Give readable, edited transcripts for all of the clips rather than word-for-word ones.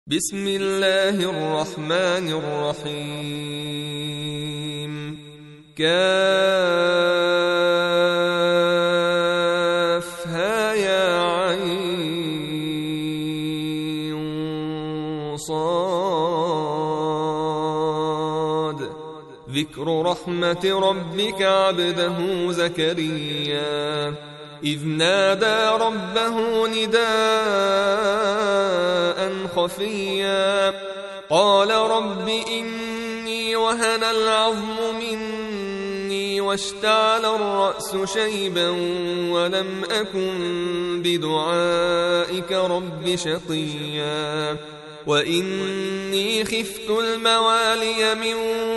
بسم الله الرحمن الرحيم كافها يا عين صاد ذكر رحمة ربك عبده زكريا إذ نادى ربه نداء خفيا قال رب إني وهن العظم مني واشتعل الرأس شيبا ولم أكن بدعائك رب شقيا وإني خفت الموالي من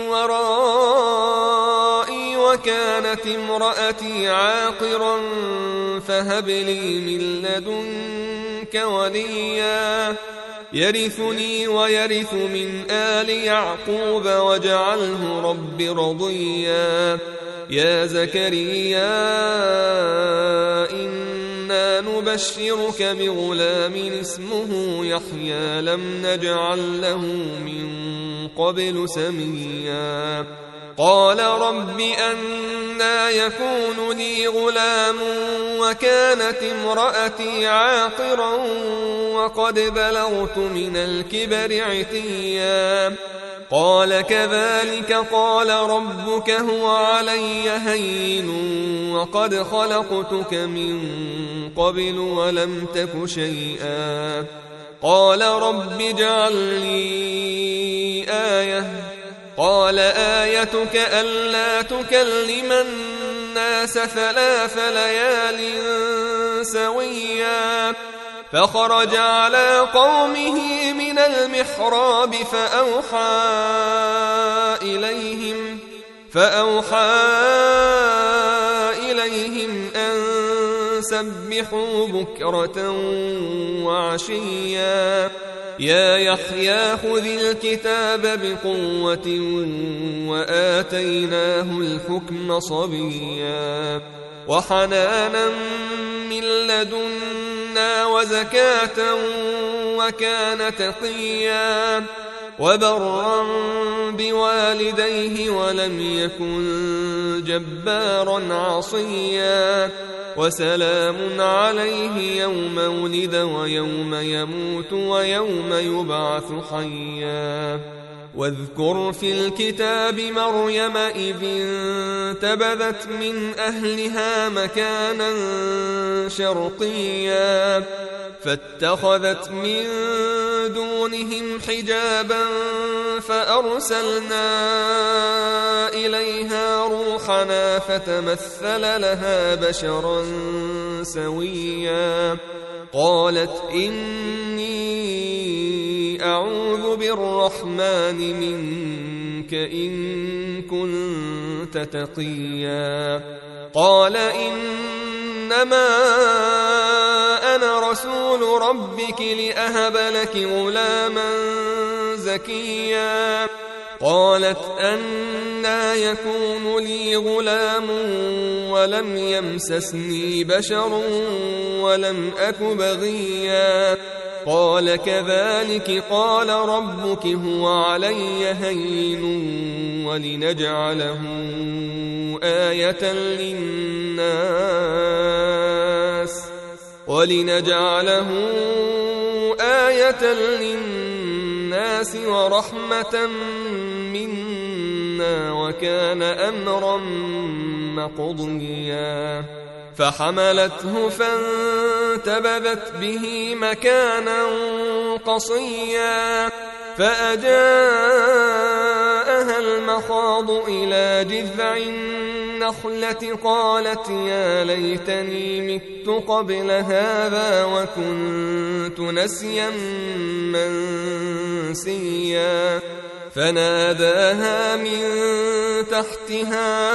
ورائي وكانت امرأتي عاقرا فهب لي من لدنك وليا يرثني ويرث من آل يعقوب واجعله رب رضيا يا زكريا إنا نبشرك بغلام اسمه يحيى لم نجعل له من قبل سميا قال رب أنى يكون لي غلام وكانت امرأتي عاقرا وقد بلغت من الكبر عتيا قال كذلك قال ربك هو علي هين وقد خلقتك من قبل ولم تك شيئا قال رب اجعل لي آية قال آيتك ألا تكلم الناس 3 ليال سويا فخرج على قومه من المحراب فأوحى إليهم أن سبحوا بكرة وعشيا يا يحيى خذ الكتاب بقوة وآتيناه الحكم صبيا وحنانا من لدنا وزكاة وكان تقيا وبرا بوالديه ولم يكن جبارا عصيا وسلام عليه يوم ولد ويوم يموت ويوم يبعث حيا واذكر في الكتاب مريم إذ انتبذت من أهلها مكانا شرقيا فاتخذت من دونهم حجابا فأرسلنا إليها روحنا فتمثل لها بشرا سويا قالت إني أعوذ بالرحمن منك إن كنت تقيا قال إنما أنا رسول ربك لأهب لك غلاما زكيا قالت أنى يكون لي غلام ولم يمسسني بشر ولم أك بغيا قال كذلك قال ربك هو علي هين ولنجعله آية للناس ورحمة منا وكان أمرا مقضيا فحملته فانتبذت به مكانا قصيا فأجاءها المخاض إلى جذع النخلة قالت يا ليتني مت قبل هذا وكنت نسيا منسيا فناداها من تحتها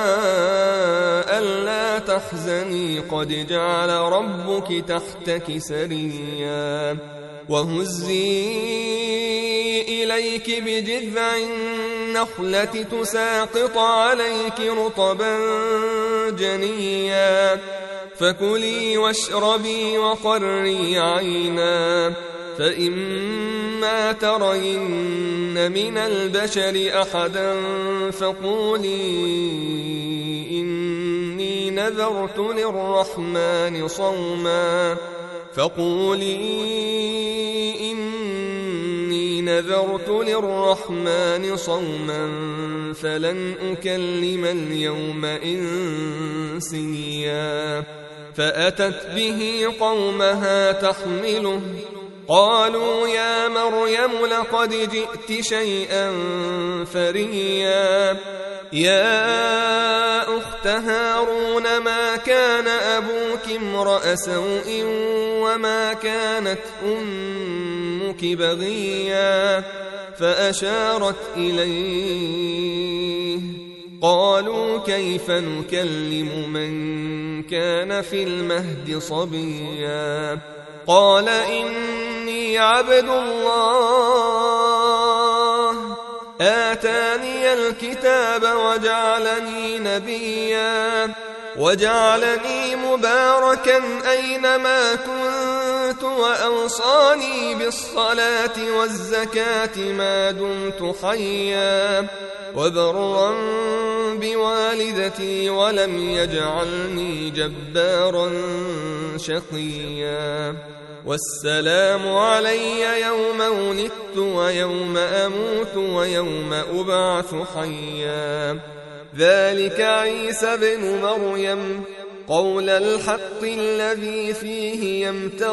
ألا تحزني قد جعل ربك تحتك سريا وهزي إليك بجذع النخلة تساقط عليك رطبا جنيا فكلي واشربي وقري عينا فإما ترين من البشر أحدا فقولي إني نذرت للرحمن صوما فلن أكلم اليوم إنسيا فأتت به قومها تحمله قالوا يا مريم لقد جئت شيئا فريا يا أخت هارون ما كان أبوك امرأ سوء وما كانت أمك بغيا فأشارت إليه قالوا كيف نكلم من كان في المهد صبيا قال إني عبد الله آتاني الكتاب وجعلني نبيا وجعلني مباركا أينما كنت وأوصاني بالصلاة والزكاة ما دمت حيا وبرا بوالدتي ولم يجعلني جبارا شقيا والسلام علي يوم ولدت ويوم أموت ويوم أبعث حيا ذلك عيسى بن مريم قول الحق الذي فيه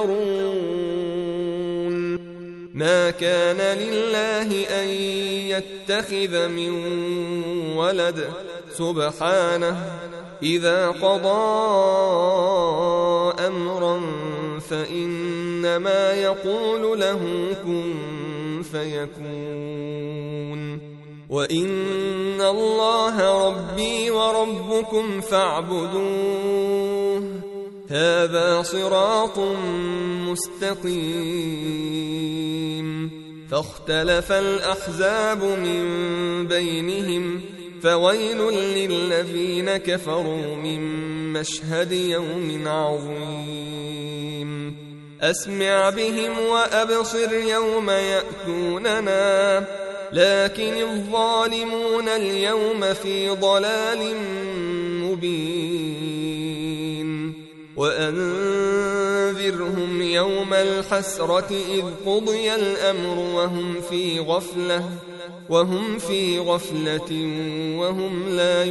يمترون ما كان لله أن يتخذ من ولد سبحانه إذا قضى أمرا فإنما يقول له كن فيكون وإن الله ربي وربكم فاعبدوه هذا صراط مستقيم فاختلف الأحزاب من بينهم فويل للذين كفروا من مشهد يوم عظيم أسمع بهم وأبصر يوم يأتوننا لكن الظالمون اليوم في ضلال مبين وأنذرهم يوم الحسرة إذ قضي الأمر وهم في غفلة وهم لا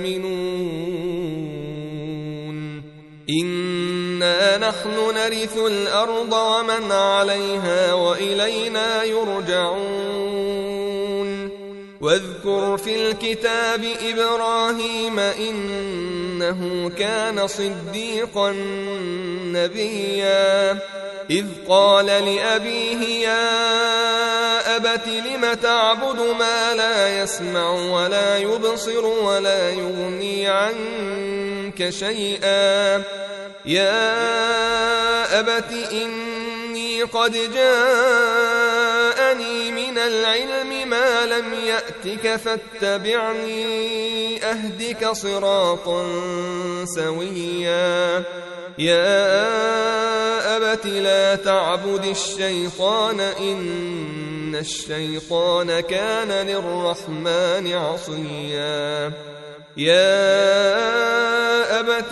يؤمنون إنا نحن نرث الأرض ومن عليها وإلينا يرجعون واذكر في الكتاب إبراهيم إنه كان صديقا نبيا إذ قال لأبيه يا أبت لم تعبد ما لا يسمع ولا يبصر ولا يغني عنك شيئا يا أبت إني قد جاءني من العلم ما لم يأتك فاتبعني أهدك صراطا سويا يا أبت لا تعبد الشيطان إن الشيطان كان للرحمن عصيا يا أبت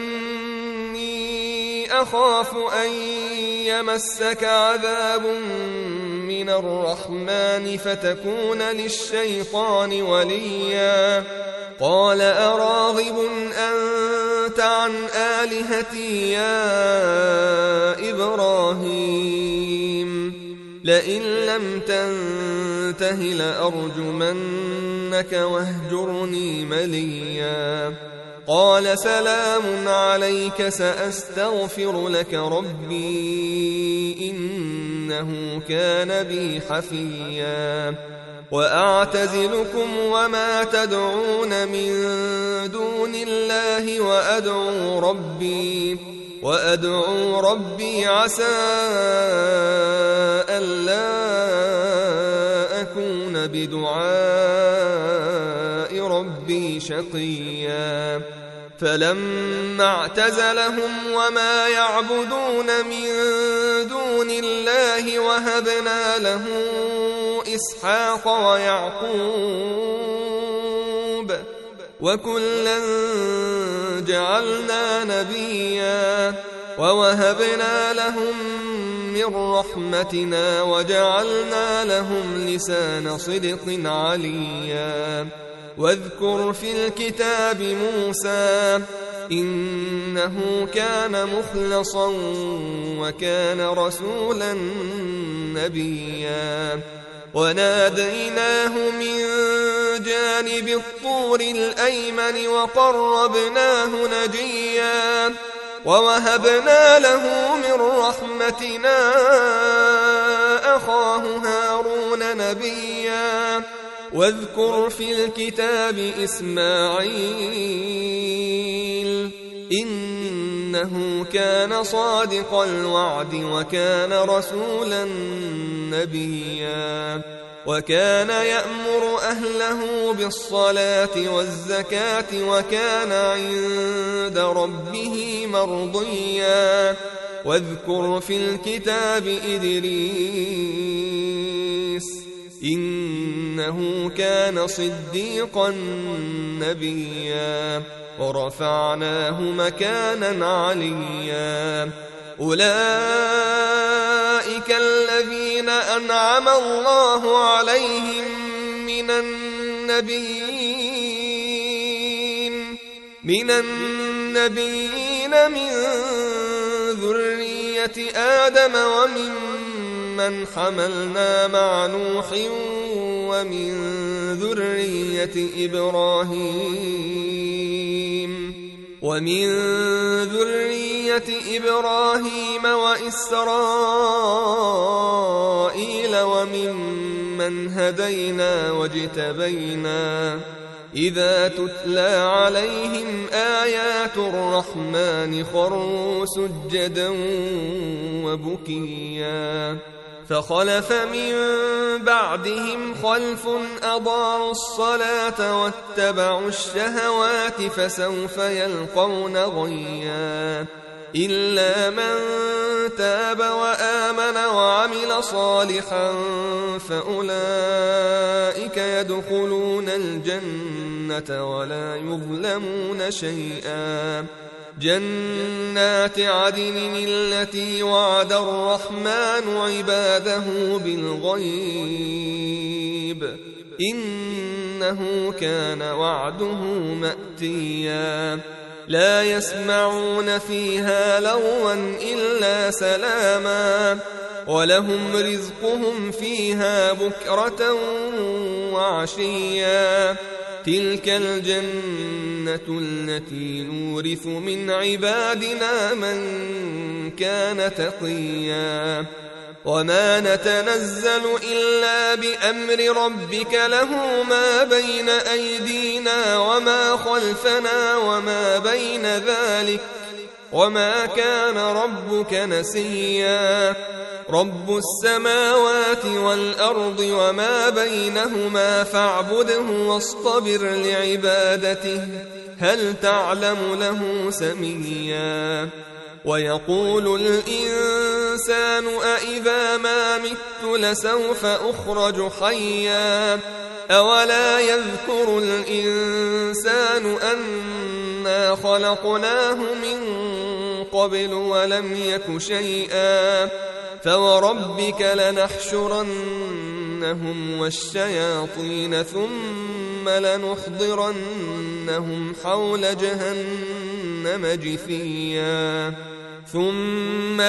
إني أخاف أن يمسك عذاب من الرحمن فتكون للشيطان وليا قال أراغب أنت عن آلهتي يا إبراهيم لئن لم تنته لأرجمنك واهجرني مليا قال سلام عليك سأستغفر لك ربي إنه كان بي حفيا وأعتزلكم وما تدعون من دون الله وأدعو ربي عسى ألا أكون بدعاء ربي شقيا فلما اعتزلهم وما يعبدون من دون الله الله وهبنا له إسحاق ويعقوب وكلا جعلنا نبيا ووهبنا لهم من رحمتنا وجعلنا لهم لسان صدق عليا واذكر في الكتاب موسى إنه كان مخلصا وكان رسولا نبيا وناديناه من جانب الطور الأيمن وقربناه نجيا ووهبنا له من رحمتنا أخاه هارون نبيا واذكر في الكتاب إسماعيل إنه كان صادق الوعد وكان رسولا نبيا وكان يأمر أهله بالصلاة والزكاة وكان عند ربه مرضيا واذكر في الكتاب إدريس إنه كان صديقا نبيا ورفعناه مكانا عليا أولئك الذين أنعم الله عليهم من النبيين من ذرية آدم ومن حملنا مع نوح ومن ذرية إبراهيم وإسرائيل وممن هدينا واجتبينا إذا تتلى عليهم آيات الرحمن خروا سجدا وبكيا فخلف من بعدهم خلف أضاعوا الصلاة واتبعوا الشهوات فسوف يلقون غيا إلا من تاب وآمن وعمل صالحا فأولئك يدخلون الجنة ولا يظلمون شيئا جنات عدن التي وعد الرحمن عباده بالغيب إنه كان وعده مأتيا لا يسمعون فيها لغوا إلا سلاما ولهم رزقهم فيها بكرة وعشيا تلك الجنة التي نورث من عبادنا من كان تقيا وما نتنزل إلا بأمر ربك له ما بين أيدينا وما خلفنا وما بين ذلك وما كان ربك نسيا رب السماوات والأرض وما بينهما فاعبده واصطبر لعبادته هل تعلم له سميا ويقول الإنسان أإذا ما مت لسوف أخرج حيا أولا يذكر الإنسان أنا خلقناه من قبل ولم يك شيئا فوربك لنحشرنهم والشياطين ثم لنحضرنهم حول جهنم جثيا ثم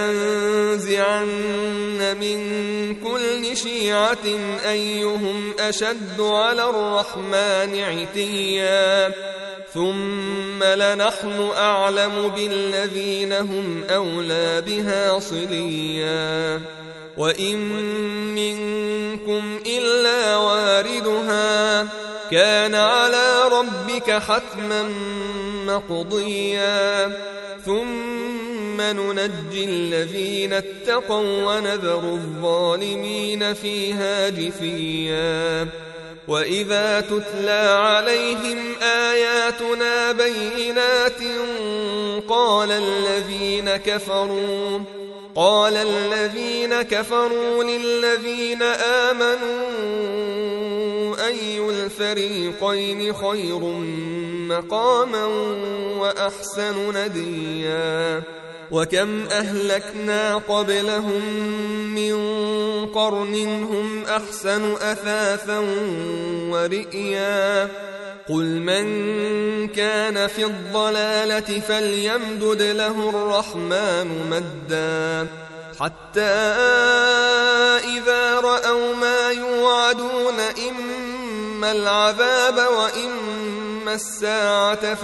لننزعن من كل شيعة أيهم أشد على الرحمن عتيا ثم لنحن أعلم بالذين هم أولى بها صليا وإن منكم إلا واردها كان على ربك حتما مقضيا ثم ننجي الذين اتقوا ونذر الظالمين فيها جثيا وإذا تتلى عليهم آياتنا بينات قال قال الذين كفروا للذين آمنوا أي الفريقين خير مقاما وأحسن نديا وكم أهلكنا قبلهم من قرن هم أحسن أثاثا ورئيا قل من كان في الضلالة فليمدد له الرحمن مدا حتى إذا رأوا ما يوعدون إما العذاب وإما الساعة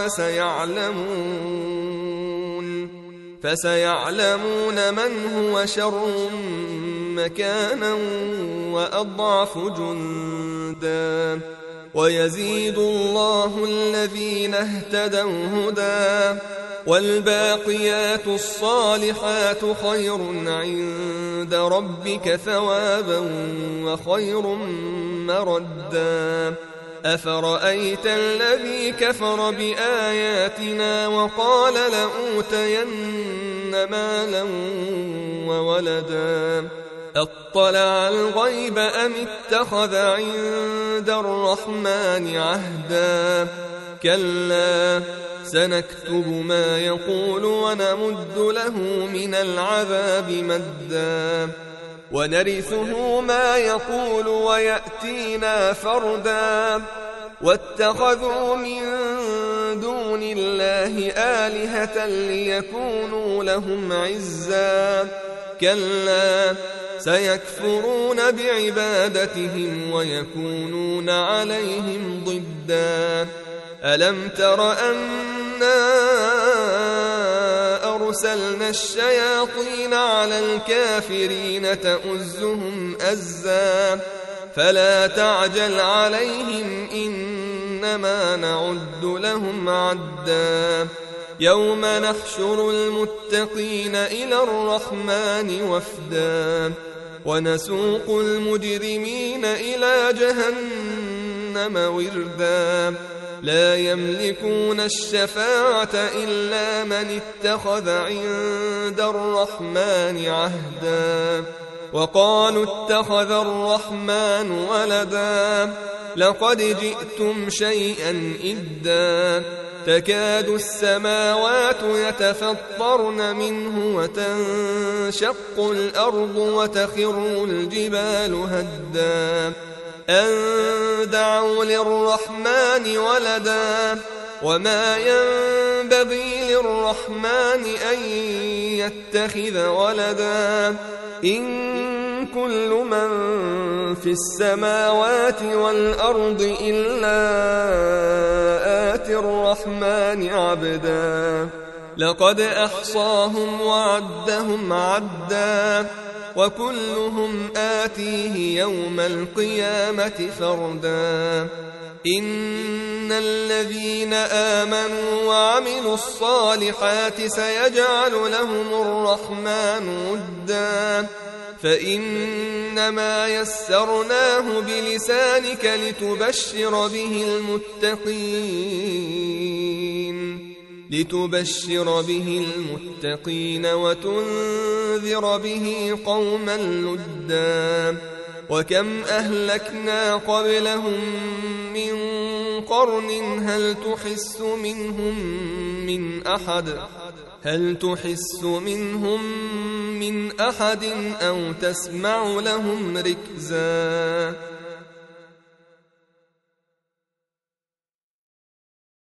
فسيعلمون من هو شر مكانا وأضعف جندا ويزيد الله الذين اهتدوا هدى والباقيات الصالحات خير عند ربك ثوابا وخير مردا أفرأيت الذي كفر بآياتنا وقال لأوتين مالا وولدا أطلع الغيب أم اتخذ عند الرحمن عهدا كلا سنكتب ما يقول ونمد له من العذاب مدا ونرثه ما يقول ويأتينا فردا واتخذوا من دون الله آلهة ليكونوا لهم عزا كلا سيكفرون بعبادتهم ويكونون عليهم ضدا ألم تر أنا أرسلنا الشياطين على الكافرين تؤزهم أزا فلا تعجل عليهم إنما نعد لهم عدا يوم نحشر المتقين إلى الرحمن وفدا ونسوق المجرمين إلى جهنم وردا لا يملكون الشفاعة إلا من اتخذ عند الرحمن عهدا وقالوا اتخذ الرحمن ولدا لقد جئتم شيئا إدا تكاد السماوات يتفطرن منه وتنشق الأرض وتخر الجبال هدا أن دعوا للرحمن ولدا وما ينبغي للرحمن أن يتخذ ولدا إن كل من في السماوات والأرض إلا آتي الرحمن عبدا لقد أحصاهم وعدهم عدا وكلهم آتيه يوم القيامة فردا إن الذين آمنوا وعملوا الصالحات سيجعل لهم الرحمن ودا فإنما يسرناه بلسانك لتبشر به المتقين وتنذر به قوما لدا وكم أهلكنا قبلهم من قرن هل تحس منهم من أحد أو تسمع لهم ركزا